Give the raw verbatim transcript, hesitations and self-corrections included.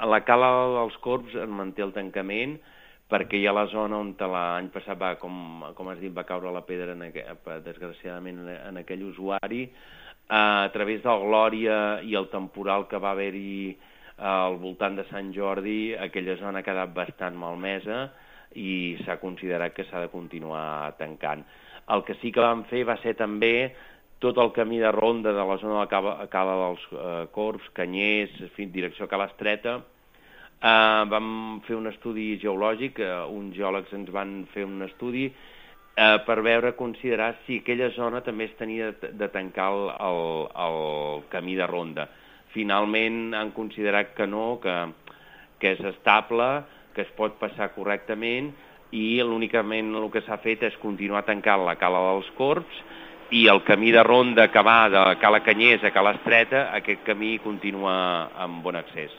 la cala dels Corbs en manté el tancament, perquè hi ha la zona on l'any passat va, com, com has dit, va caure la pedra, en aqu... desgraciadament, en aquell usuari. A través del Glòria i el temporal que va haver-hi al voltant de Sant Jordi, aquella zona ha quedat bastant malmesa i s'ha considerat que s'ha de continuar tancant. El que sí que vam fer va ser també tot el camí de ronda de la zona de la cala, cala dels eh, Corbs, Canyers, fins direcció a Cala Estreta. Uh, vam fer un estudi geològic, uh, uns geòlegs ens van fer un estudi uh, per veure, considerar si aquella zona també es tenia de, de tancar el, el, el camí de ronda. Finalment han considerat que no, que, que és estable, que es pot passar correctament i únicament el que s'ha fet és continuar tancant la cala dels Corbs i el camí de ronda que va de Cala Canyers a Cala Estreta, aquest camí continua amb bon accés.